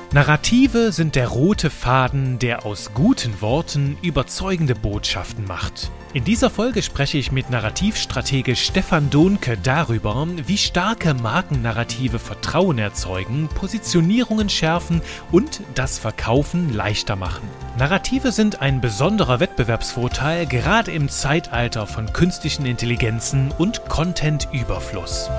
Narrative sind der rote Faden, der aus guten Worten überzeugende Botschaften macht. In dieser Folge spreche ich mit Narrativstratege Stefan Dohnke darüber, wie starke Markennarrative Vertrauen erzeugen, Positionierungen schärfen und das Verkaufen leichter machen. Narrative sind ein besonderer Wettbewerbsvorteil, gerade im Zeitalter von künstlichen Intelligenzen und Content-Überfluss.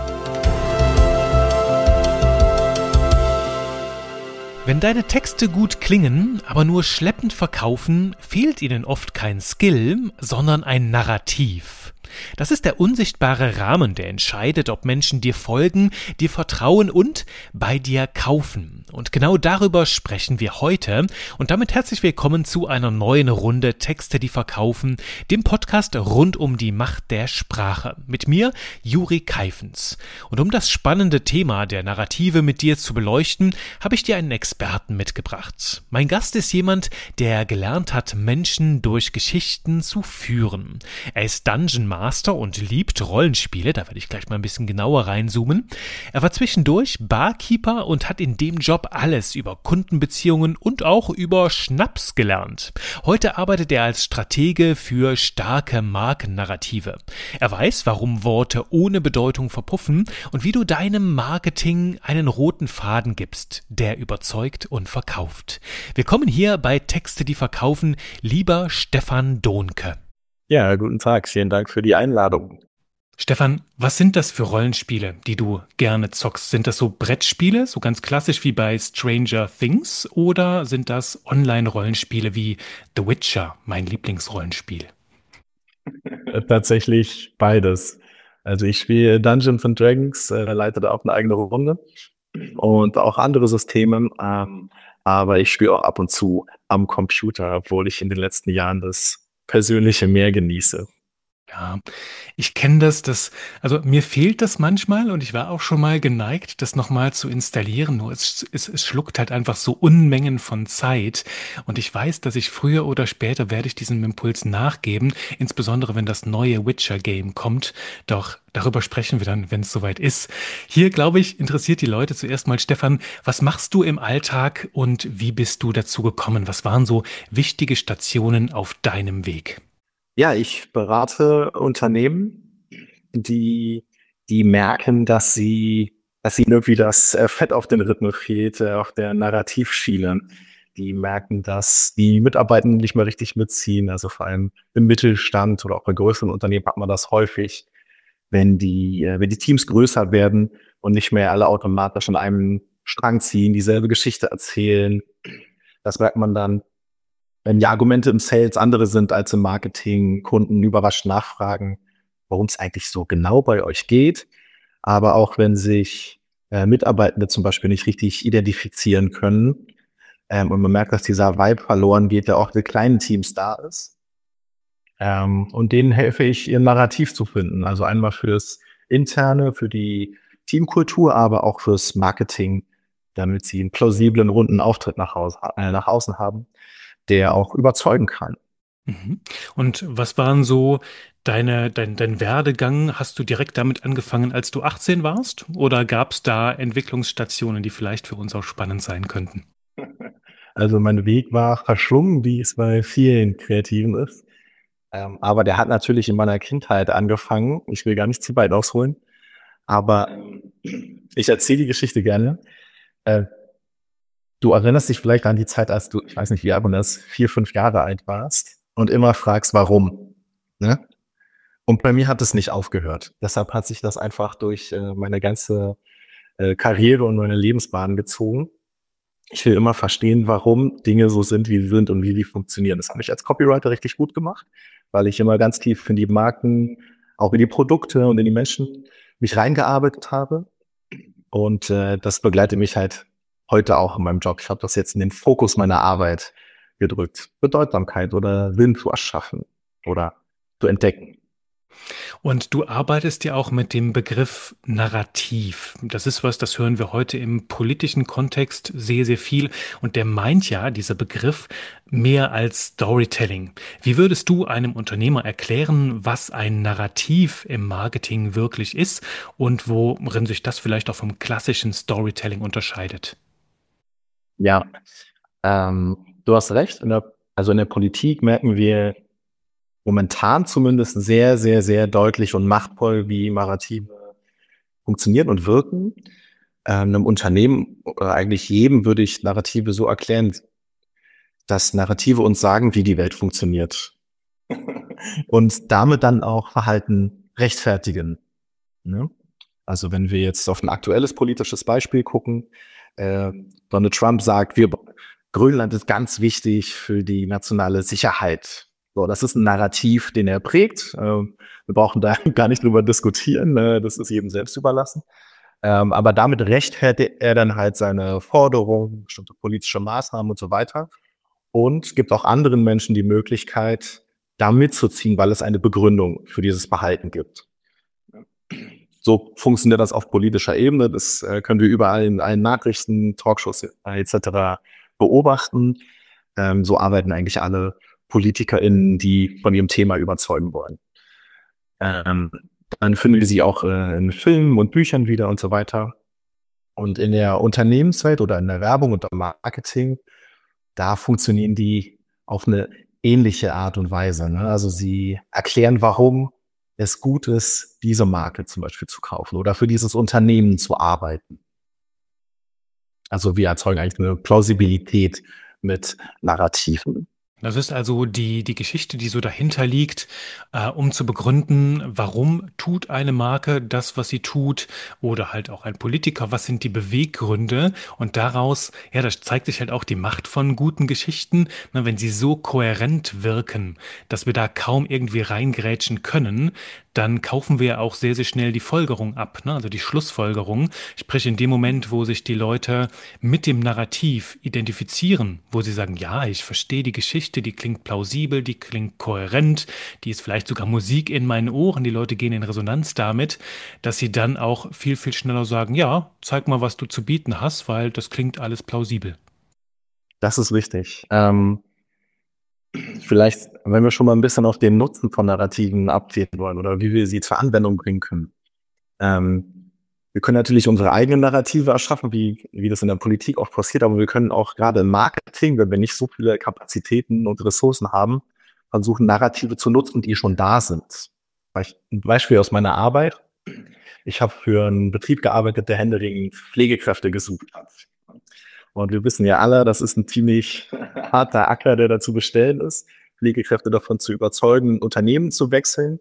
Wenn deine Texte gut klingen, aber nur schleppend verkaufen, fehlt ihnen oft kein Skill, sondern ein Narrativ. Das ist der unsichtbare Rahmen, der entscheidet, ob Menschen dir folgen, dir vertrauen und bei dir kaufen. Und genau darüber sprechen wir heute. Und damit herzlich willkommen zu einer neuen Runde Texte, die verkaufen, dem Podcast rund um die Macht der Sprache. Mit mir, Juri Keifens. Und um das spannende Thema der Narrative mit dir zu beleuchten, habe ich dir einen Experten mitgebracht. Mein Gast ist jemand, der gelernt hat, Menschen durch Geschichten zu führen. Er ist Dungeon Master und liebt Rollenspiele, da werde ich gleich mal ein bisschen genauer reinzoomen. Er war zwischendurch Barkeeper und hat in dem Job alles über Kundenbeziehungen und auch über Schnaps gelernt. Heute arbeitet er als Stratege für starke Markennarrative. Er weiß, warum Worte ohne Bedeutung verpuffen und wie du deinem Marketing einen roten Faden gibst, der überzeugt und verkauft. Willkommen hier bei Texte, die verkaufen, lieber Stefan Dohnke. Ja, guten Tag. Vielen Dank für die Einladung. Stefan, was sind das für Rollenspiele, die du gerne zockst? Sind das so Brettspiele, so ganz klassisch wie bei Stranger Things, oder sind das Online-Rollenspiele wie The Witcher, mein Lieblingsrollenspiel? Tatsächlich beides. Also ich spiele Dungeons and Dragons, leite da auch eine eigene Runde und auch andere Systeme, aber ich spiele auch ab und zu am Computer, obwohl ich in den letzten Jahren das Persönliche mehr genieße. Ja, ich kenne also mir fehlt das manchmal und ich war auch schon mal geneigt, das nochmal zu installieren, nur es schluckt halt einfach so Unmengen von Zeit und ich weiß, dass ich früher oder später werde ich diesem Impuls nachgeben, insbesondere wenn das neue Witcher-Game kommt, doch darüber sprechen wir dann, wenn es soweit ist. Hier, glaube ich, interessiert die Leute zuerst mal, Stefan, was machst du im Alltag und wie bist du dazu gekommen? Was waren so wichtige Stationen auf deinem Weg? Ja, ich berate Unternehmen, die merken, dass ihnen irgendwie das Fett auf den Rippen fehlt, auf der Narrativschiene. Die merken, dass die Mitarbeitenden nicht mehr richtig mitziehen. Also vor allem im Mittelstand oder auch bei größeren Unternehmen hat man das häufig, wenn die Teams größer werden und nicht mehr alle automatisch an einem Strang ziehen, dieselbe Geschichte erzählen. Das merkt man dann, wenn die Argumente im Sales andere sind als im Marketing, Kunden überrascht nachfragen, worum es eigentlich so genau bei euch geht. Aber auch wenn sich Mitarbeitende zum Beispiel nicht richtig identifizieren können und man merkt, dass dieser Vibe verloren geht, der auch in kleinen Teams da ist. Und denen helfe ich, ihr Narrativ zu finden. Also einmal fürs Interne, für die Teamkultur, aber auch fürs Marketing, damit sie einen plausiblen, runden Auftritt nach außen haben, der auch überzeugen kann. Mhm. Und was waren so dein Werdegang? Hast du direkt damit angefangen, als du 18 warst? Oder gab es da Entwicklungsstationen, die vielleicht für uns auch spannend sein könnten? Also mein Weg war verschlungen, wie es bei vielen Kreativen ist. Aber der hat natürlich in meiner Kindheit angefangen. Ich will gar nicht zu weit ausholen, aber ich erzähle die Geschichte gerne. Äh, Du erinnerst dich vielleicht an die Zeit, als du, ich weiß nicht, wie alt du das, 4, 5 Jahre alt warst und immer fragst, warum, ne? Und bei mir hat es nicht aufgehört. Deshalb hat sich das einfach durch meine ganze Karriere und meine Lebensbahn gezogen. Ich will immer verstehen, warum Dinge so sind, wie sie sind und wie die funktionieren. Das habe ich als Copywriter richtig gut gemacht, weil ich immer ganz tief in die Marken, auch in die Produkte und in die Menschen mich reingearbeitet habe. Und das begleitet mich halt heute auch in meinem Job. Ich habe das jetzt in den Fokus meiner Arbeit gedrückt. Bedeutsamkeit oder Sinn zu erschaffen oder zu entdecken. Und du arbeitest ja auch mit dem Begriff Narrativ. Das ist was, das hören wir heute im politischen Kontext sehr, sehr viel. Und der meint ja, dieser Begriff, mehr als Storytelling. Wie würdest du einem Unternehmer erklären, was ein Narrativ im Marketing wirklich ist und worin sich das vielleicht auch vom klassischen Storytelling unterscheidet? Ja, du hast recht. Also in der Politik merken wir momentan zumindest sehr, sehr, sehr deutlich und machtvoll, wie Narrative funktionieren und wirken. 'Nem Unternehmen oder eigentlich jedem würde ich Narrative so erklären, dass Narrative uns sagen, wie die Welt funktioniert und damit dann auch Verhalten rechtfertigen, ne? Also, wenn wir jetzt auf ein aktuelles politisches Beispiel gucken, Donald Trump sagt: Grönland ist ganz wichtig für die nationale Sicherheit. So, das ist ein Narrativ, den er prägt. Wir brauchen da gar nicht drüber diskutieren, ne? Das ist jedem selbst überlassen. Aber damit rechtfertigt er dann halt seine Forderungen, bestimmte politische Maßnahmen und so weiter und gibt auch anderen Menschen die Möglichkeit, da mitzuziehen, weil es eine Begründung für dieses Verhalten gibt. So funktioniert das auf politischer Ebene. Das können wir überall in allen Nachrichten, Talkshows et cetera beobachten. So arbeiten eigentlich alle PolitikerInnen, die von ihrem Thema überzeugen wollen. Ähm, Dann finden wir sie auch in Filmen und Büchern wieder und so weiter. Und in der Unternehmenswelt oder in der Werbung und im Marketing, da funktionieren die auf eine ähnliche Art und Weise, ne? Also, sie erklären, warum es gut ist, diese Marke zum Beispiel zu kaufen oder für dieses Unternehmen zu arbeiten. Also, wir erzeugen eigentlich eine Plausibilität mit Narrativen. Das ist also die Geschichte, die so dahinter liegt, um zu begründen, warum tut eine Marke das, was sie tut, oder halt auch ein Politiker, was sind die Beweggründe? Und daraus, ja, das zeigt sich halt auch die Macht von guten Geschichten, ne, wenn sie so kohärent wirken, dass wir da kaum irgendwie reingrätschen können, dann kaufen wir auch sehr, sehr schnell die Folgerung ab, ne? Also die Schlussfolgerung. Sprich, in dem Moment, wo sich die Leute mit dem Narrativ identifizieren, wo sie sagen, ja, ich verstehe die Geschichte, die klingt plausibel, die klingt kohärent, die ist vielleicht sogar Musik in meinen Ohren, die Leute gehen in Resonanz damit, dass sie dann auch viel, viel schneller sagen, ja, zeig mal, was du zu bieten hast, weil das klingt alles plausibel. Das ist richtig. Vielleicht, wenn wir schon mal ein bisschen auf den Nutzen von Narrativen abzielen wollen oder wie wir sie zur Anwendung bringen können. Wir können natürlich unsere eigenen Narrative erschaffen, wie das in der Politik auch passiert, aber wir können auch gerade im Marketing, wenn wir nicht so viele Kapazitäten und Ressourcen haben, versuchen, Narrative zu nutzen, die schon da sind. Ein Beispiel aus meiner Arbeit: Ich habe für einen Betrieb gearbeitet, der händeringend Pflegekräfte gesucht hat. Und wir wissen ja alle, das ist ein ziemlich harter Acker, der da zu bestellen ist, Pflegekräfte davon zu überzeugen, Unternehmen zu wechseln.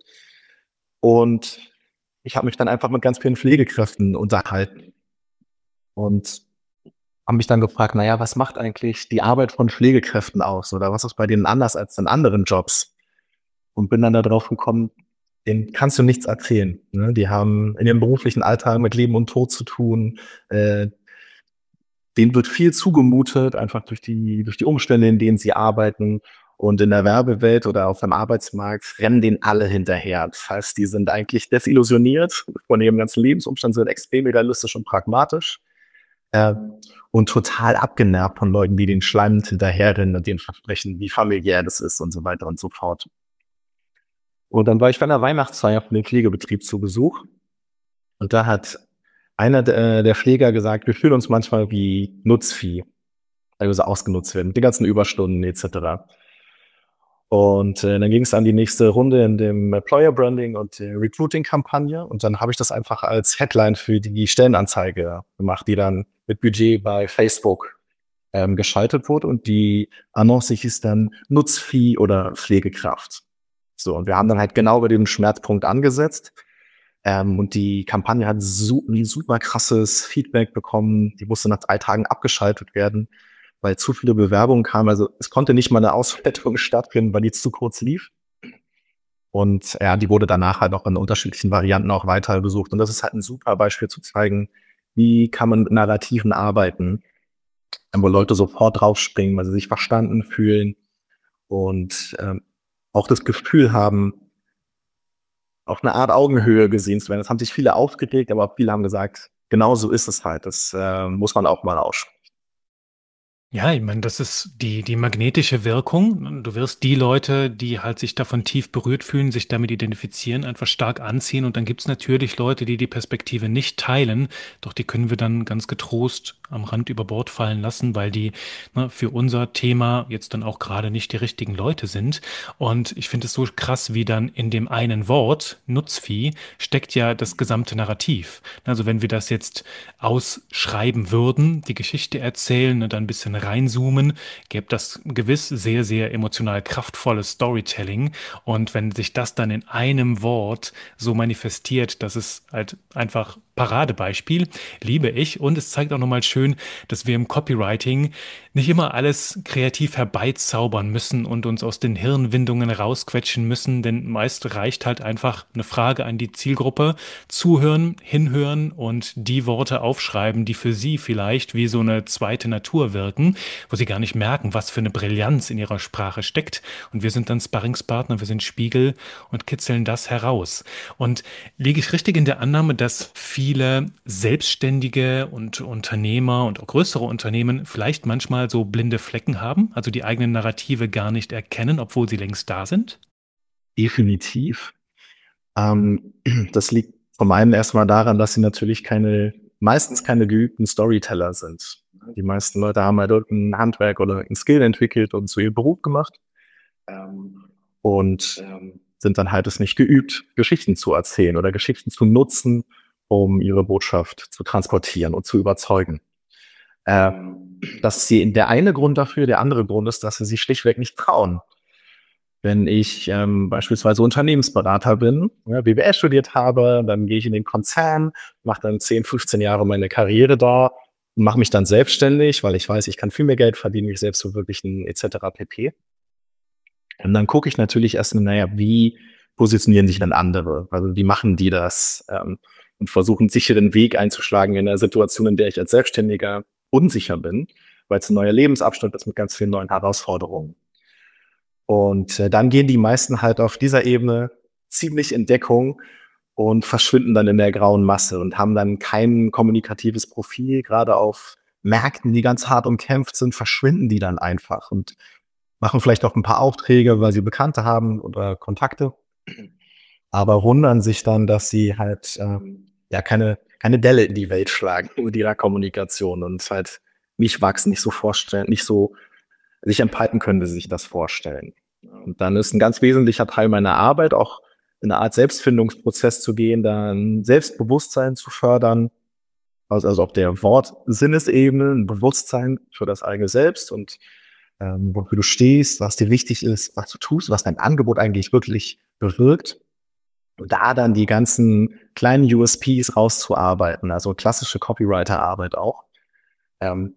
Und ich habe mich dann einfach mit ganz vielen Pflegekräften unterhalten und habe mich dann gefragt: „Na ja, was macht eigentlich die Arbeit von Pflegekräften aus oder was ist bei denen anders als in anderen Jobs?“ Und bin dann da drauf gekommen, denen kannst du nichts erzählen, ne? Die haben in ihrem beruflichen Alltag mit Leben und Tod zu tun. Denen wird viel zugemutet, einfach durch die Umstände, in denen sie arbeiten. Und in der Werbewelt oder auf dem Arbeitsmarkt rennen denen alle hinterher. Das heißt, die sind eigentlich desillusioniert von ihrem ganzen Lebensumstand, sind extrem idealistisch und pragmatisch, äh, und total abgenervt von Leuten, die den schleimend hinterherrennen und denen versprechen, wie familiär das ist und so weiter und so fort. Und dann war ich bei einer Weihnachtsfeier von dem Pflegebetrieb zu Besuch und da hat einer der Pfleger gesagt: „Wir fühlen uns manchmal wie Nutzvieh, weil wir so ausgenutzt werden mit den ganzen Überstunden et cetera.“ Und dann ging es an die nächste Runde in dem Employer Branding und der Recruiting-Kampagne. Und dann habe ich das einfach als Headline für die Stellenanzeige gemacht, die dann mit Budget bei Facebook geschaltet wurde. Und die Annonce hieß dann Nutzvieh oder Pflegekraft. So, und wir haben dann halt genau bei dem Schmerzpunkt angesetzt. Und die Kampagne hat ein super krasses Feedback bekommen. Die musste nach 3 Tagen abgeschaltet werden, weil zu viele Bewerbungen kamen. Also, es konnte nicht mal eine Auswertung stattfinden, weil die zu kurz lief. Und ja, die wurde danach halt auch in unterschiedlichen Varianten auch weiter besucht. Und das ist halt ein super Beispiel zu zeigen, wie kann man mit Narrativen arbeiten, wo Leute sofort draufspringen, weil sie sich verstanden fühlen und auch das Gefühl haben, auf eine Art Augenhöhe gesehen zu werden. Das haben sich viele aufgeregt, aber viele haben gesagt: „Genau so ist es halt. Das muss man auch mal aussprechen.“ Ja, ich meine, das ist die magnetische Wirkung. Du wirst die Leute, die halt sich davon tief berührt fühlen, sich damit identifizieren, einfach stark anziehen. Und dann gibt's natürlich Leute, die die Perspektive nicht teilen. Doch die können wir dann ganz getrost am Rand über Bord fallen lassen, weil die, ne, für unser Thema jetzt dann auch gerade nicht die richtigen Leute sind. Und ich finde es so krass, wie dann in dem einen Wort, Nutzvieh, steckt ja das gesamte Narrativ. Also wenn wir das jetzt ausschreiben würden, die Geschichte erzählen und dann ein bisschen reinzoomen, gäbe das gewiss sehr, sehr emotional kraftvolles Storytelling. Und wenn sich das dann in einem Wort so manifestiert, dass es halt einfach Paradebeispiel, liebe ich. Und es zeigt auch nochmal schön, dass wir im Copywriting nicht immer alles kreativ herbeizaubern müssen und uns aus den Hirnwindungen rausquetschen müssen, denn meist reicht halt einfach eine Frage an die Zielgruppe, zuhören, hinhören und die Worte aufschreiben, die für sie vielleicht wie so eine zweite Natur wirken, wo sie gar nicht merken, was für eine Brillanz in ihrer Sprache steckt. Und wir sind dann Sparringspartner, wir sind Spiegel und kitzeln das heraus. Und liege ich richtig in der Annahme, dass viele Selbstständige und Unternehmer und auch größere Unternehmen vielleicht manchmal so blinde Flecken haben, also die eigenen Narrative gar nicht erkennen, obwohl sie längst da sind? Definitiv. Ähm, Das liegt zum einen erstmal daran, dass sie natürlich meistens keine geübten Storyteller sind. Die meisten Leute haben halt irgendein Handwerk oder ein Skill entwickelt und zu ihrem Beruf gemacht, ähm, und sind dann halt es nicht geübt, Geschichten zu erzählen oder Geschichten zu nutzen, um ihre Botschaft zu transportieren und zu überzeugen. Das ist der eine Grund dafür. Der andere Grund ist, dass sie sich schlichtweg nicht trauen. Wenn ich beispielsweise Unternehmensberater bin, ja, BWL studiert habe, dann gehe ich in den Konzern, mache dann 10, 15 Jahre meine Karriere da, mache mich dann selbstständig, weil ich weiß, ich kann viel mehr Geld verdienen, mich selbst verwirklichen etc. pp. Und dann gucke ich natürlich erst, naja, wie positionieren sich denn andere? Also wie machen die das? Und versuchen, einen sicheren Weg einzuschlagen in einer Situation, in der ich als Selbstständiger unsicher bin, weil es ein neuer Lebensabschnitt ist mit ganz vielen neuen Herausforderungen. Und dann gehen die meisten halt auf dieser Ebene ziemlich in Deckung und verschwinden dann in der grauen Masse und haben dann kein kommunikatives Profil. Gerade auf Märkten, die ganz hart umkämpft sind, verschwinden die dann einfach und machen vielleicht auch ein paar Aufträge, weil sie Bekannte haben oder Kontakte, aber wundern sich dann, dass sie halt ja keine Delle in die Welt schlagen mit ihrer Kommunikation und halt nicht wachsen, nicht so vorstellen, nicht so sich entfalten können, wie sie sich das vorstellen. Und dann ist ein ganz wesentlicher Teil meiner Arbeit auch in eine Art Selbstfindungsprozess zu gehen, dann Selbstbewusstsein zu fördern, also auf der Wort-Sinnesebene, ein Bewusstsein für das eigene Selbst und wofür du stehst, was dir wichtig ist, was du tust, was dein Angebot eigentlich wirklich bewirkt. Und da dann die ganzen kleinen USPs rauszuarbeiten, also klassische Copywriter-Arbeit auch. Ähm,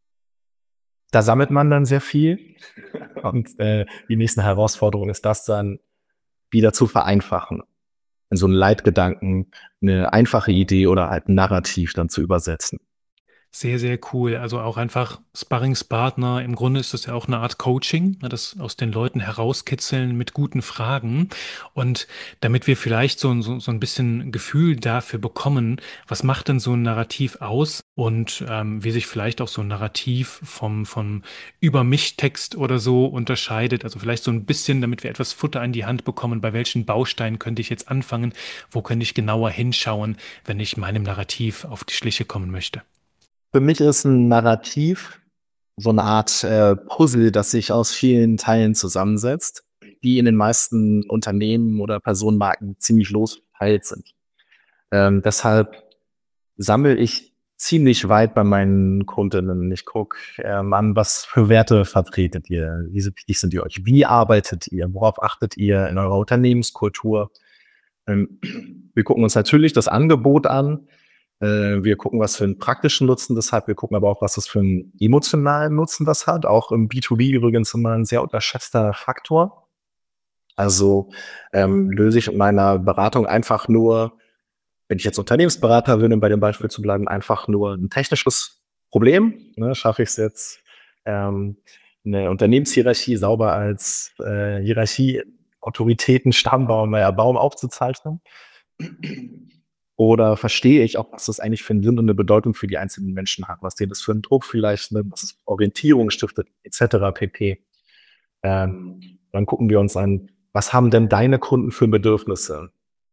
Da sammelt man dann sehr viel. Und die nächste Herausforderung ist das dann wieder zu vereinfachen. In so einen Leitgedanken, eine einfache Idee oder halt ein Narrativ dann zu übersetzen. Sehr, sehr cool. Also auch einfach Sparringspartner. Im Grunde ist das ja auch eine Art Coaching, ne, das aus den Leuten herauskitzeln mit guten Fragen. Und damit wir vielleicht so ein bisschen Gefühl dafür bekommen, was macht denn so ein Narrativ aus und wie sich vielleicht auch so ein Narrativ vom Über mich-Text oder so unterscheidet. Also vielleicht so ein bisschen, damit wir etwas Futter an die Hand bekommen, bei welchen Bausteinen könnte ich jetzt anfangen, wo könnte ich genauer hinschauen, wenn ich meinem Narrativ auf die Schliche kommen möchte. Für mich ist ein Narrativ so eine Art Puzzle, das sich aus vielen Teilen zusammensetzt, die in den meisten Unternehmen oder Personenmarken ziemlich losverteilt sind. Deshalb sammle ich ziemlich weit bei meinen Kundinnen. Ich gucke an, was für Werte vertretet ihr, wie wichtig sind die euch, wie arbeitet ihr, worauf achtet ihr in eurer Unternehmenskultur. Ähm, Wir gucken uns natürlich das Angebot an. Wir gucken, was für einen praktischen Nutzen das hat. Wir gucken aber auch, was das für einen emotionalen Nutzen das hat. Auch im B2B übrigens immer ein sehr unterschätzter Faktor. Also löse ich in meiner Beratung einfach nur, wenn ich jetzt Unternehmensberater bin, um bei dem Beispiel zu bleiben, einfach nur ein technisches Problem. Ne? Schaffe ich es jetzt, ähm, eine Unternehmenshierarchie sauber als Hierarchie, Autoritäten, Stammbaum, Baum aufzuzeichnen? Oder verstehe ich auch, was das eigentlich für einen Sinn und eine Bedeutung für die einzelnen Menschen hat, was denen das für einen Druck vielleicht, ne, was es Orientierung stiftet, et cetera pp. Dann gucken wir uns an, was haben denn deine Kunden für Bedürfnisse?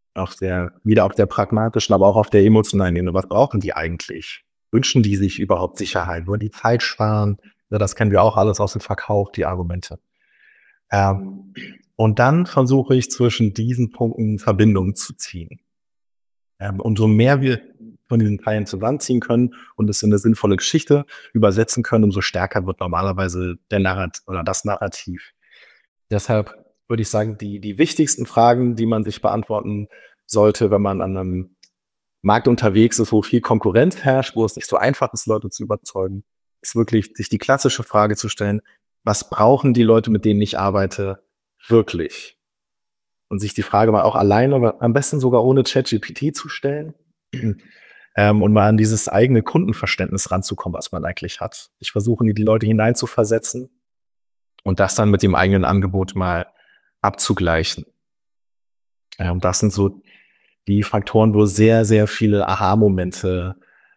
Auf der pragmatischen, aber auch auf der emotionalen Ebene. Was brauchen die eigentlich? Wünschen die sich überhaupt Sicherheit? Wollen die Zeit sparen? Ja, das kennen wir auch alles aus dem Verkauf, die Argumente. Ähm, und dann versuche ich zwischen diesen Punkten Verbindungen zu ziehen. Umso mehr wir von diesen Teilen zusammenziehen können und es in eine sinnvolle Geschichte übersetzen können, umso stärker wird normalerweise der Narrat oder das Narrativ. Deshalb würde ich sagen, die wichtigsten Fragen, die man sich beantworten sollte, wenn man an einem Markt unterwegs ist, wo viel Konkurrenz herrscht, wo es nicht so einfach ist, Leute zu überzeugen, ist wirklich, sich die klassische Frage zu stellen: Was brauchen die Leute, mit denen ich arbeite, wirklich? Und sich die Frage mal auch alleine, aber am besten sogar ohne ChatGPT zu stellen, und mal an dieses eigene Kundenverständnis ranzukommen, was man eigentlich hat. Ich versuche, in die Leute hineinzuversetzen und das dann mit dem eigenen Angebot mal abzugleichen. Das sind so die Faktoren, wo sehr, sehr viele Aha-Momente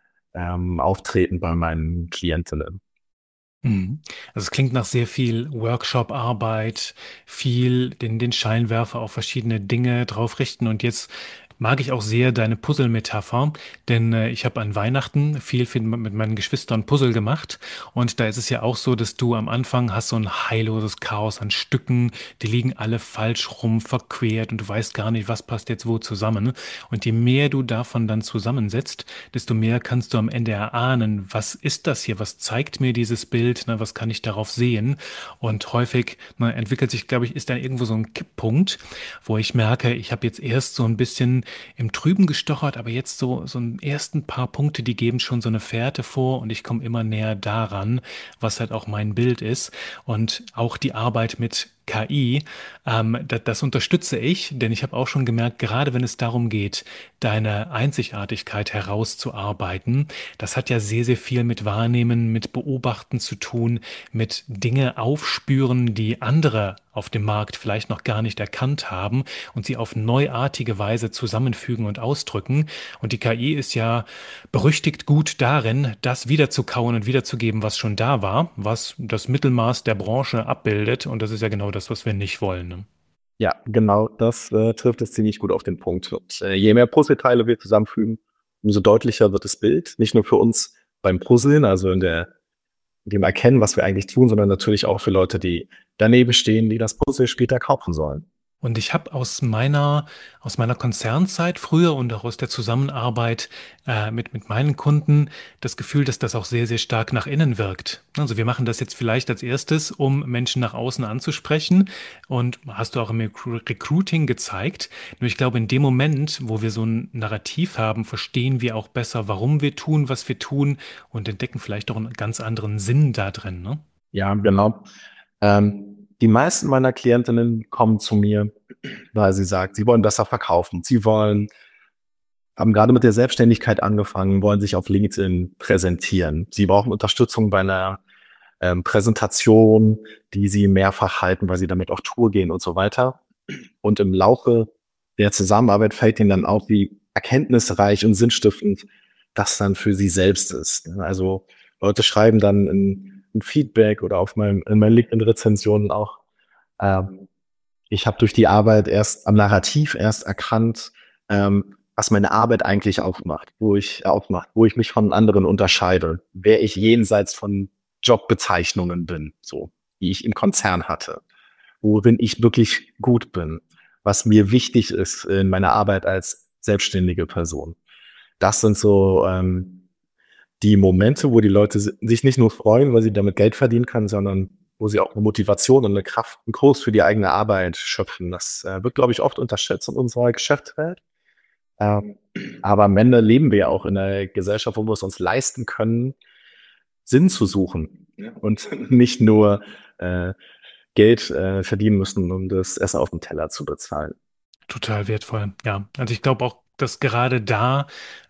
auftreten bei meinen Klientinnen. Mhm. Also es klingt nach sehr viel Workshop-Arbeit, viel den Scheinwerfer auf verschiedene Dinge drauf richten. Und jetzt mag ich auch sehr deine Puzzle-Metapher, denn ich habe an Weihnachten viel mit meinen Geschwistern Puzzle gemacht. Und da ist es ja auch so, dass du am Anfang hast so ein heilloses Chaos an Stücken, die liegen alle falsch rum, verquert und du weißt gar nicht, was passt jetzt wo zusammen. Und je mehr du davon dann zusammensetzt, desto mehr kannst du am Ende erahnen, was ist das hier, was zeigt mir dieses Bild, ne, was kann ich darauf sehen? Und häufig entwickelt sich, glaube ich, ist da irgendwo so ein Kipppunkt, wo ich merke, ich habe jetzt erst so ein bisschen im Trüben gestochert, aber jetzt so ein ersten paar Punkte, die geben schon so eine Fährte vor und ich komme immer näher daran, was halt auch mein Bild ist. Und auch die Arbeit mit KI, das unterstütze ich, denn ich habe auch schon gemerkt, gerade wenn es darum geht, deine Einzigartigkeit herauszuarbeiten, das hat ja sehr, sehr viel mit Wahrnehmen, mit Beobachten zu tun, mit Dinge aufspüren, die andere auf dem Markt vielleicht noch gar nicht erkannt haben und sie auf neuartige Weise zusammenfügen und ausdrücken. Und die KI ist ja berüchtigt gut darin, das wiederzukauen und wiederzugeben, was schon da war, was das Mittelmaß der Branche abbildet. Und das ist ja genau das, was wir nicht wollen. Ne? Ja, genau, das trifft es ziemlich gut auf den Punkt. Und je mehr Puzzleteile wir zusammenfügen, umso deutlicher wird das Bild. Nicht nur für uns beim Puzzeln, also in dem Erkennen, was wir eigentlich tun, sondern natürlich auch für Leute, die daneben stehen, die das Puzzle später kaufen sollen. Und ich habe aus meiner Konzernzeit früher und auch aus der Zusammenarbeit mit meinen Kunden das Gefühl, dass das auch sehr, sehr stark nach innen wirkt. Also wir machen das jetzt vielleicht als erstes, um Menschen nach außen anzusprechen. Und hast du auch im Recruiting gezeigt. Nur ich glaube, in dem Moment, wo wir so ein Narrativ haben, verstehen wir auch besser, warum wir tun, was wir tun und entdecken vielleicht auch einen ganz anderen Sinn da drin, ne? Ja, genau. Die meisten meiner Klientinnen kommen zu mir, weil sie sagt, sie wollen besser verkaufen. Haben gerade mit der Selbstständigkeit angefangen, wollen sich auf LinkedIn präsentieren. Sie brauchen Unterstützung bei einer Präsentation, die sie mehrfach halten, weil sie damit auf Tour gehen und so weiter. Und im Laufe der Zusammenarbeit fällt ihnen dann auf, wie erkenntnisreich und sinnstiftend das dann für sie selbst ist. Also Leute schreiben dann ein Feedback oder in meinen LinkedIn-Rezensionen auch, ähm, ich habe durch die Arbeit am Narrativ erst erkannt, was meine Arbeit eigentlich ausmacht, wo ich mich von anderen unterscheide, wer ich jenseits von Jobbezeichnungen bin, so, die ich im Konzern hatte, worin ich wirklich gut bin, was mir wichtig ist in meiner Arbeit als selbstständige Person. Das sind so die Momente, wo die Leute sich nicht nur freuen, weil sie damit Geld verdienen können, sondern wo sie auch eine Motivation und eine Kraft, einen Kurs für die eigene Arbeit schöpfen. Das wird, glaube ich, oft unterschätzt in unserer Geschäftswelt. Ähm, aber am Ende leben wir ja auch in einer Gesellschaft, wo wir es uns leisten können, Sinn zu suchen, ja, und nicht nur Geld verdienen müssen, um das Essen auf dem Teller zu bezahlen. Total wertvoll. Ja, also ich glaube auch, dass gerade da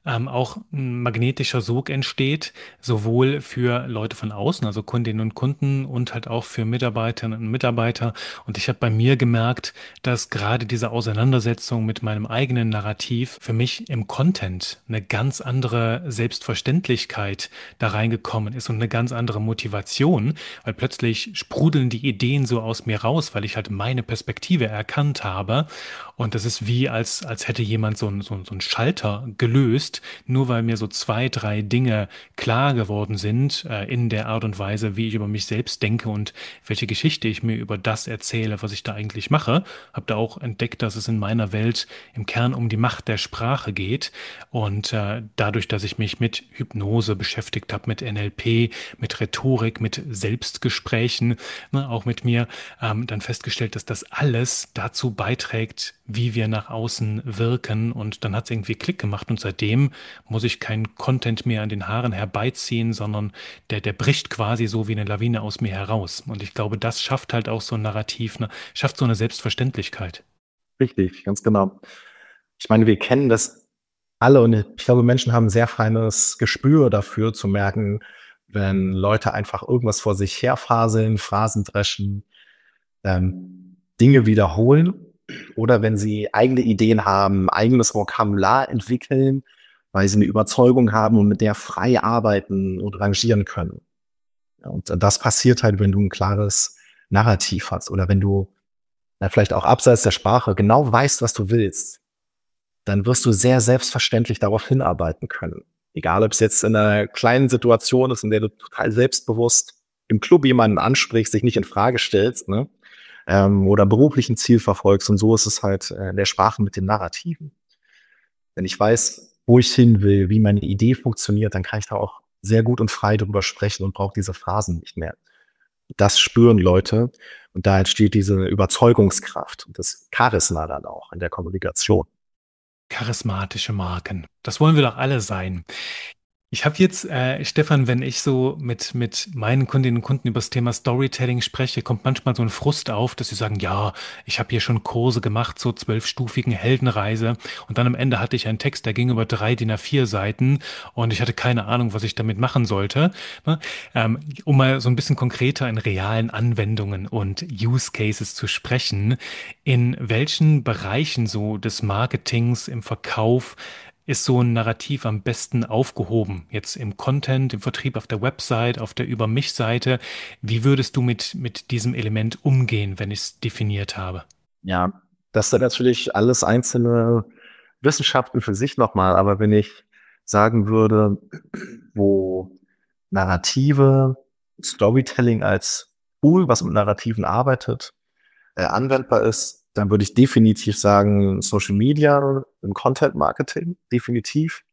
auch ein magnetischer Sog entsteht, sowohl für Leute von außen, also Kundinnen und Kunden und halt auch für Mitarbeiterinnen und Mitarbeiter. Und ich habe bei mir gemerkt, dass gerade diese Auseinandersetzung mit meinem eigenen Narrativ für mich im Content eine ganz andere Selbstverständlichkeit da reingekommen ist und eine ganz andere Motivation, weil plötzlich sprudeln die Ideen so aus mir raus, weil ich halt meine Perspektive erkannt habe. Und das ist wie, als hätte jemand so einen Schalter gelöst, nur weil mir so zwei, drei Dinge klar geworden sind, in der Art und Weise, wie ich über mich selbst denke und welche Geschichte ich mir über das erzähle, was ich da eigentlich mache. Habe da auch entdeckt, dass es in meiner Welt im Kern um die Macht der Sprache geht. Und dadurch, dass ich mich mit Hypnose beschäftigt habe, mit NLP, mit Rhetorik, mit Selbstgesprächen, ne, auch mit mir, dann festgestellt, dass das alles dazu beiträgt, wie wir nach außen wirken. Und dann hat es irgendwie Klick gemacht. Und seitdem muss ich keinen Content mehr an den Haaren herbeiziehen, sondern der bricht quasi so wie eine Lawine aus mir heraus. Und ich glaube, das schafft halt auch so ein Narrativ, ne, schafft so eine Selbstverständlichkeit. Richtig, ganz genau. Ich meine, wir kennen das alle und ich glaube, Menschen haben 'n sehr feines Gespür dafür zu merken, wenn Leute einfach irgendwas vor sich herfaseln, Phrasen dreschen, Dinge wiederholen oder wenn sie eigene Ideen haben, eigenes Vokabular entwickeln, weil sie 'ne Überzeugung haben und mit der frei arbeiten und rangieren können. Ja, und das passiert halt, wenn du 'n klares Narrativ hast oder wenn du, vielleicht auch abseits der Sprache genau weißt, was du willst, dann wirst du sehr selbstverständlich darauf hinarbeiten können. Egal, ob es jetzt in einer kleinen Situation ist, in der du total selbstbewusst im Club jemanden ansprichst, dich nicht in Frage stellst, ne? Oder beruflich 'n Ziel verfolgst. Und so ist es halt, in der Sprache mit den Narrativen. Wenn ich weiß, wo ich hin will, wie meine Idee funktioniert, dann kann ich da auch sehr gut und frei drüber sprechen und brauche diese Phrasen nicht mehr. Das spüren Leute und da entsteht diese Überzeugungskraft und das Charisma dann auch in der Kommunikation. Charismatische Marken. Das wollen wir doch alle sein. Ich habe jetzt, Stefan, wenn ich so mit meinen Kundinnen und Kunden über das Thema Storytelling spreche, kommt manchmal so ein Frust auf, dass sie sagen, ja, ich habe hier schon Kurse gemacht, so 12-stufigen Heldenreise. Und dann am Ende hatte ich einen Text, der ging über 3 DIN A4 Seiten und ich hatte keine Ahnung, was ich damit machen sollte. Ne? Um mal so ein bisschen konkreter in realen Anwendungen und Use Cases zu sprechen, in welchen Bereichen so des Marketings, im Verkauf, ist so ein Narrativ am besten aufgehoben? Jetzt im Content, im Vertrieb, auf der Website, auf der Über mich-Seite. Wie würdest du mit diesem Element umgehen, wenn ich es definiert habe? Ja, das sind natürlich alles einzelne Wissenschaften für sich nochmal. Aber wenn ich sagen würde, wo Narrative, Storytelling als Tool, was mit Narrativen arbeitet, anwendbar ist, dann würde ich definitiv sagen, Social Media im Content Marketing, definitiv.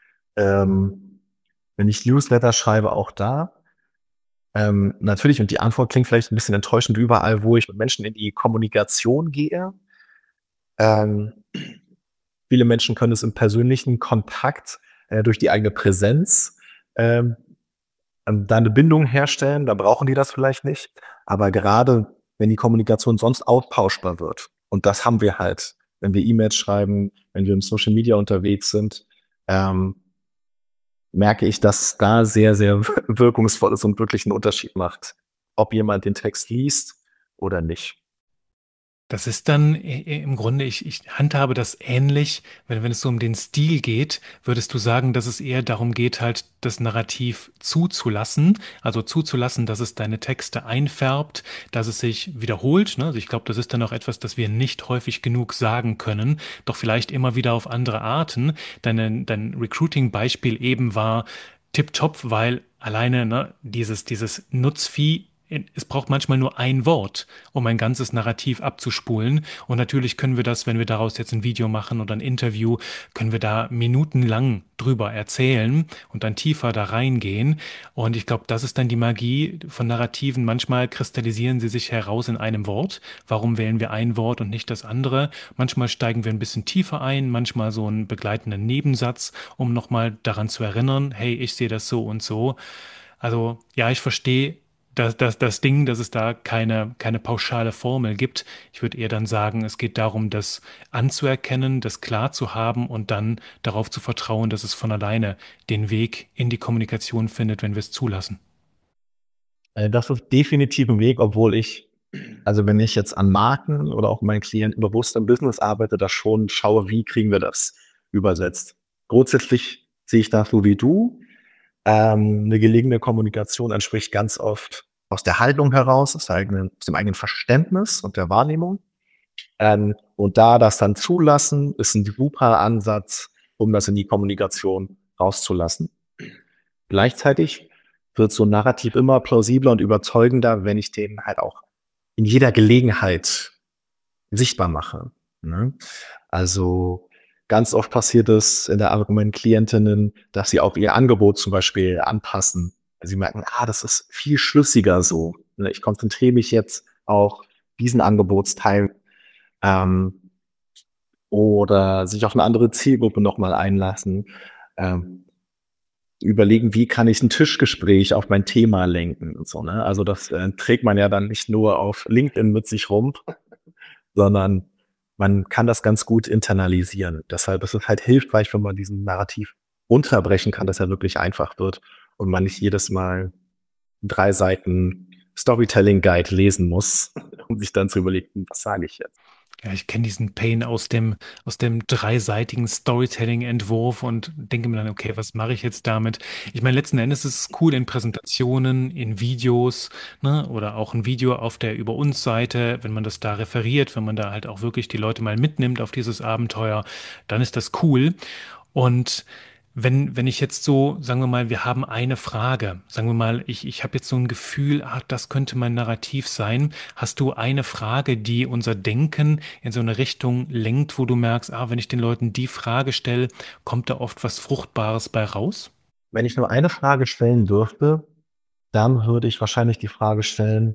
Ähm, Wenn ich Newsletter schreibe, auch da. Natürlich, und die Antwort klingt vielleicht ein bisschen enttäuschend, überall, wo ich mit Menschen in die Kommunikation gehe. Ähm, Viele Menschen können es im persönlichen Kontakt, durch die eigene Präsenz, ähm, da 'ne Bindung herstellen, da brauchen die das vielleicht nicht. Aber gerade wenn die Kommunikation sonst austauschbar wird, und das haben wir halt, wenn wir E-Mails schreiben, wenn wir im Social Media unterwegs sind, ähm, merke ich, dass da sehr, sehr wirkungsvoll ist und wirklich 'n Unterschied macht, ob jemand den Text liest oder nicht. Das ist dann im Grunde, ich handhabe das ähnlich, wenn es so um den Stil geht, würdest du sagen, dass es eher darum geht, halt das Narrativ zuzulassen, also zuzulassen, dass es deine Texte einfärbt, dass es sich wiederholt, ne? Also ich glaube, das ist dann auch etwas, das wir nicht häufig genug sagen können, doch vielleicht immer wieder auf andere Arten. Dein Recruiting-Beispiel eben war tipptopp, weil alleine, ne, dieses Nutzvieh, es braucht manchmal nur ein Wort, um ein ganzes Narrativ abzuspulen. Und natürlich können wir das, wenn wir daraus jetzt ein Video machen oder ein Interview, können wir da minutenlang drüber erzählen und dann tiefer da reingehen. Und ich glaube, das ist dann die Magie von Narrativen. Manchmal kristallisieren sie sich heraus in einem Wort. Warum wählen wir ein Wort und nicht das andere? Manchmal steigen wir ein bisschen tiefer ein, manchmal so einen begleitenden Nebensatz, um nochmal daran zu erinnern, hey, ich sehe das so und so. Also ja, ich verstehe das Ding, dass es da keine pauschale Formel gibt. Ich würde eher dann sagen, es geht darum, das anzuerkennen, das klar zu haben und dann darauf zu vertrauen, dass es von alleine den Weg in die Kommunikation findet, wenn wir es zulassen. Das ist definitiv ein Weg, obwohl also wenn ich jetzt an Marken oder auch meinen Klienten bewusst im Business arbeite, da schon schaue, wie kriegen wir das übersetzt. Grundsätzlich sehe ich das so wie du. Eine gelegene Kommunikation entspricht ganz oft aus der Haltung heraus, aus dem eigenen Verständnis und der Wahrnehmung. Und da das dann zulassen, ist ein super Ansatz, um das in die Kommunikation rauszulassen. Gleichzeitig wird so 'n Narrativ immer plausibler und überzeugender, wenn ich den halt auch in jeder Gelegenheit sichtbar mache, ne? Also, ganz oft passiert es in der Arbeit mit meinen Klientinnen, dass sie auch ihr Angebot zum Beispiel anpassen. Sie merken: „Ah, das ist viel schlüssiger so, ne? Ich konzentriere mich jetzt auf diesen Angebotsteil“, ähm, oder sich auf 'ne andere Zielgruppe noch mal einlassen. Ähm, Überlegen, wie kann ich ein Tischgespräch auf mein Thema lenken und so, ne? Also, das, trägt man ja dann nicht nur auf LinkedIn mit sich rum, sondern man kann das ganz gut internalisieren. Deshalb ist es halt hilfreich, wenn man diesen Narrativ runterbrechen kann, dass er wirklich einfach wird und man nicht jedes Mal 3 Seiten Storytelling Guide lesen muss, um sich dann zu überlegen: „Was sage ich jetzt?“ Ja, ich kenne diesen Pain aus dem dreiseitigen Storytelling-Entwurf und denke mir dann, okay, was mache ich jetzt damit? Ich meine, letzten Endes ist es cool in Präsentationen, in Videos, ne, oder auch ein Video auf der Über uns Seite, wenn man das da referiert, wenn man da halt auch wirklich die Leute mal mitnimmt auf dieses Abenteuer, dann ist das cool. Und wenn ich jetzt so, sagen wir mal, wir haben eine Frage, sagen wir mal, ich habe jetzt so ein Gefühl, das könnte mein Narrativ sein. Hast du eine Frage, die unser Denken in so eine Richtung lenkt, wo du merkst, wenn ich den Leuten die Frage stelle, kommt da oft was Fruchtbares bei raus? Wenn ich nur eine Frage stellen dürfte, dann würde ich wahrscheinlich die Frage stellen: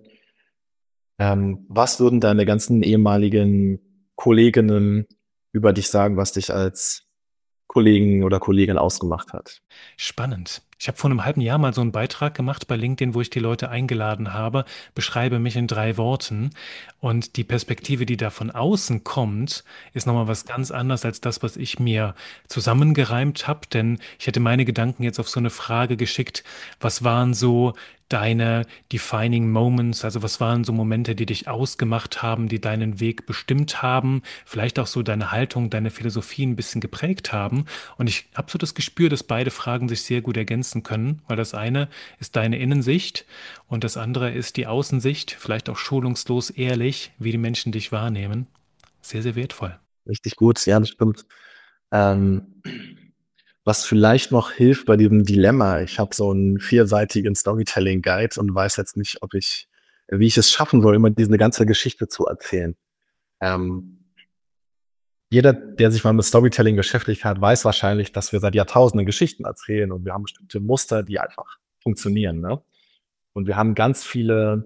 Was würden deine ganzen ehemaligen Kolleginnen über dich sagen, was dich als Kollegen oder Kollegin ausgemacht hat? Spannend. Ich habe vor einem halben Jahr mal so einen Beitrag gemacht bei LinkedIn, wo ich die Leute eingeladen habe, beschreibe mich in 3 Worten. Und die Perspektive, die da von außen kommt, ist nochmal was ganz anderes als das, was ich mir zusammengereimt habe. Denn ich hätte meine Gedanken jetzt auf so eine Frage geschickt: Was waren so deine defining moments? Also was waren so Momente, die dich ausgemacht haben, die deinen Weg bestimmt haben, vielleicht auch so deine Haltung, deine Philosophie ein bisschen geprägt haben? Und ich habe so das Gespür, dass beide Fragen sich sehr gut ergänzen können, weil das eine ist deine Innensicht und das andere ist die Außensicht, vielleicht auch schonungslos ehrlich, wie die Menschen dich wahrnehmen. Sehr, sehr wertvoll. Richtig gut, ja, das stimmt. Ähm, Was vielleicht noch hilft bei diesem Dilemma, ich habe so 'n vierseitigen Storytelling-Guide und weiß jetzt nicht, wie ich es schaffen soll, immer diese ganze Geschichte zu erzählen. Ähm, Jeder, der sich mal mit Storytelling beschäftigt hat, weiß wahrscheinlich, dass wir seit Jahrtausenden Geschichten erzählen und wir haben bestimmte Muster, die einfach funktionieren, ne? Und wir haben ganz viele,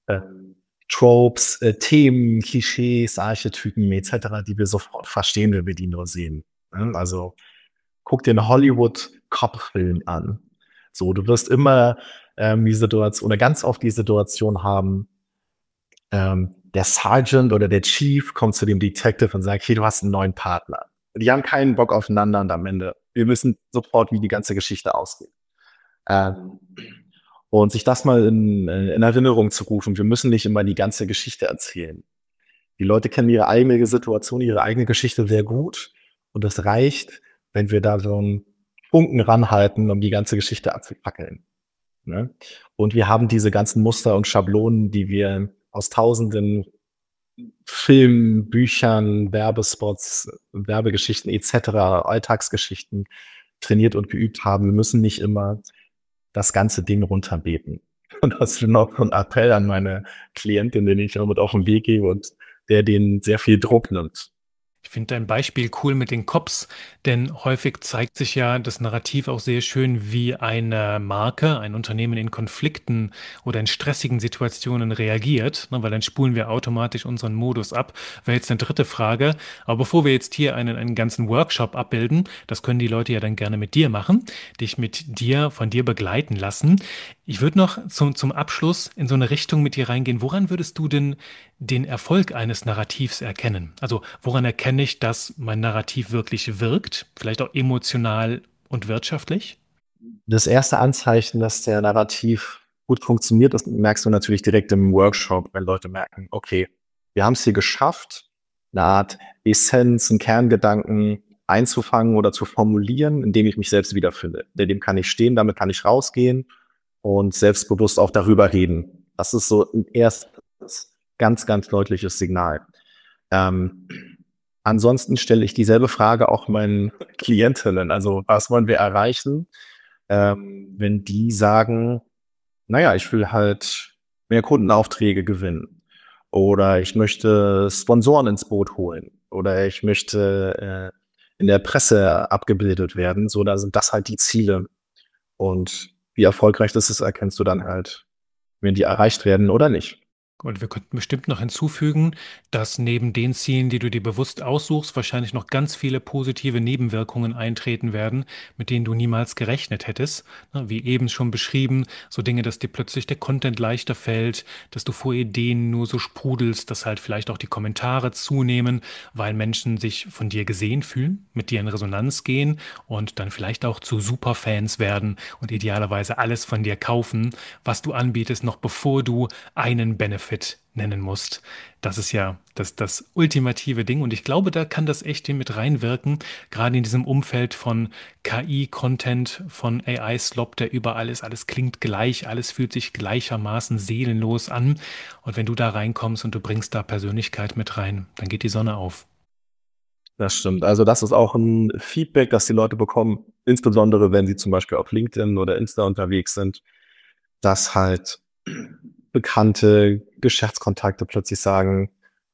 Tropes, Themen, Klischees, Archetypen et cetera, die wir sofort verstehen, wenn wir die nur sehen, ne? Also, guck dir 'n Hollywood-Cop-Film an. So, du wirst immer, die Situation oder ganz oft die Situation haben, der Sergeant oder der Chief kommt zu dem Detective und sagt: „Hey, du hast 'n neuen Partner.“ Die haben keinen Bock aufeinander und am Ende wir wissen sofort, wie die ganze Geschichte ausgeht. Ähm, und sich das mal in Erinnerung zu rufen. Wir müssen nicht immer die ganze Geschichte erzählen. Die Leute kennen ihre eigene Situation, ihre eigene Geschichte sehr gut und es reicht, wenn wir da so 'n Funken ranhalten, um die ganze Geschichte abzufackeln, ne? Und wir haben diese ganzen Muster und Schablonen, die wir aus Tausenden Filmen, Büchern, Werbespots, Werbegeschichten et cetera, Alltagsgeschichten trainiert und geübt haben. Wir müssen nicht immer das ganze Ding runterbeten. Und das ist noch so 'n Appell an meine Klientin, den ich immer mit auf 'n Weg gebe und der denen sehr viel Druck nimmt. Ich finde dein Beispiel cool mit den Cops, denn häufig zeigt sich ja das Narrativ auch sehr schön, wie eine Marke, ein Unternehmen in Konflikten oder in stressigen Situationen reagiert, ne, weil dann spulen wir automatisch unseren Modus ab. Wäre jetzt eine dritte Frage. Aber bevor wir jetzt hier einen ganzen Workshop abbilden, das können die Leute ja dann gerne mit dir machen, dich mit dir, von dir begleiten lassen. Ich würde noch zum Abschluss in so eine Richtung mit dir reingehen. Woran würdest du denn den Erfolg eines Narrativs erkennen? Also woran erkenne ich, dass mein Narrativ wirklich wirkt? Vielleicht auch emotional und wirtschaftlich? Das erste Anzeichen, dass der Narrativ gut funktioniert, das merkst du natürlich direkt im Workshop, wenn Leute merken, okay, wir haben es hier geschafft, eine Art Essenz, einen Kerngedanken einzufangen oder zu formulieren, in dem ich mich selbst wiederfinde. In dem kann ich stehen, damit kann ich rausgehen und selbstbewusst auch darüber reden. Das ist so ein erstes ganz, ganz deutliches Signal. Ähm, Ansonsten stelle ich dieselbe Frage auch meinen Klientinnen. Also, was wollen wir erreichen? Wenn die sagen, naja, ich will halt mehr Kundenaufträge gewinnen oder ich möchte Sponsoren ins Boot holen oder ich möchte in der Presse abgebildet werden, so da sind das halt die Ziele. Und wie erfolgreich das ist, erkennst du dann halt, wenn die erreicht werden oder nicht. Und wir könnten bestimmt noch hinzufügen, dass neben den Zielen, die du dir bewusst aussuchst, wahrscheinlich noch ganz viele positive Nebenwirkungen eintreten werden, mit denen du niemals gerechnet hättest. Ne, wie eben schon beschrieben, so Dinge, dass dir plötzlich der Content leichter fällt, dass du vor Ideen nur so sprudelst, dass halt vielleicht auch die Kommentare zunehmen, weil Menschen sich von dir gesehen fühlen, mit dir in Resonanz gehen und dann vielleicht auch zu Superfans werden und idealerweise alles von dir kaufen, was du anbietest, noch bevor du einen Benefit nennen musst. Das ist ja das ultimative Ding und ich glaube, da kann das echt mit reinwirken, gerade in diesem Umfeld von KI-Content, von AI-Slop, der überall ist, alles klingt gleich, alles fühlt sich gleichermaßen seelenlos an und wenn du da reinkommst und du bringst da Persönlichkeit mit rein, dann geht die Sonne auf. Das stimmt. Also das ist auch ein Feedback, das die Leute bekommen, insbesondere wenn sie zum Beispiel auf LinkedIn oder Insta unterwegs sind, dass halt bekannte Geschäftskontakte plötzlich sagen,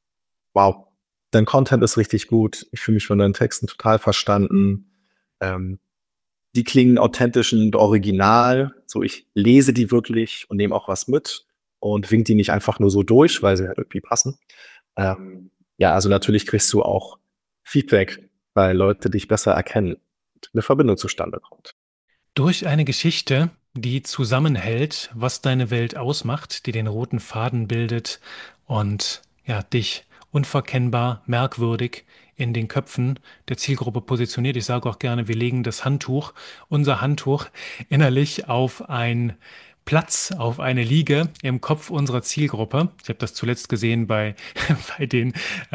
wow, dein Content ist richtig gut, ich fühle mich von deinen Texten total verstanden. Ähm, Die klingen authentisch und original, so ich lese die wirklich und nehme auch was mit und wink die nicht einfach nur so durch, weil sie halt irgendwie passen. Ähm, ja, also natürlich kriegst du auch Feedback, weil Leute dich besser erkennen und eine Verbindung zustande kommt. Durch eine Geschichte, die zusammenhält, was deine Welt ausmacht, die den roten Faden bildet und ja, dich unverkennbar, merkwürdig in den Köpfen der Zielgruppe positioniert. Ich sage auch gerne, wir legen das Handtuch, unser Handtuch, innerlich auf ein Platz, auf eine Liege im Kopf unserer Zielgruppe. Ich habe das zuletzt gesehen bei, bei den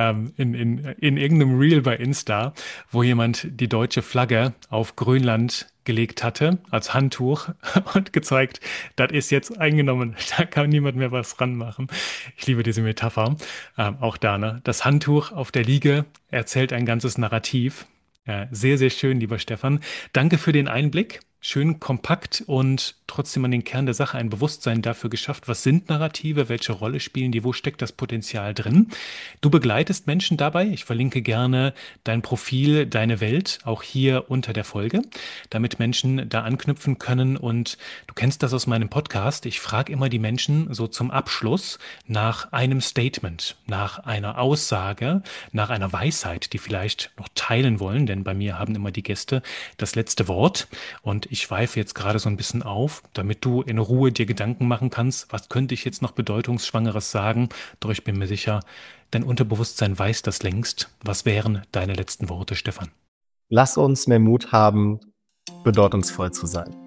in irgendeinem Reel bei Insta, wo jemand die deutsche Flagge auf Grönland gelegt hatte als Handtuch und gezeigt, das ist jetzt eingenommen, da kann niemand mehr was ranmachen. Ich liebe diese Metapher. Auch da, ne? Das Handtuch auf der Liege erzählt ein ganzes Narrativ. Sehr, sehr schön, lieber Stefan. Danke für den Einblick. Schön kompakt und trotzdem an den Kern der Sache ein Bewusstsein dafür geschafft. Was sind Narrative? Welche Rolle spielen die? Wo steckt das Potenzial drin? Du begleitest Menschen dabei. Ich verlinke gerne dein Profil, deine Welt, auch hier unter der Folge, damit Menschen da anknüpfen können. Und du kennst das aus meinem Podcast. Ich frage immer die Menschen so zum Abschluss nach einem Statement, nach einer Aussage, nach einer Weisheit, die vielleicht noch teilen wollen, denn bei mir haben immer die Gäste das letzte Wort. Und ich schweife jetzt gerade so ein bisschen auf, damit du in Ruhe dir Gedanken machen kannst, was könnte ich jetzt noch Bedeutungsschwangeres sagen? Doch ich bin mir sicher, dein Unterbewusstsein weiß das längst. Was wären deine letzten Worte, Stefan? Lass uns mehr Mut haben, bedeutungsvoll zu sein.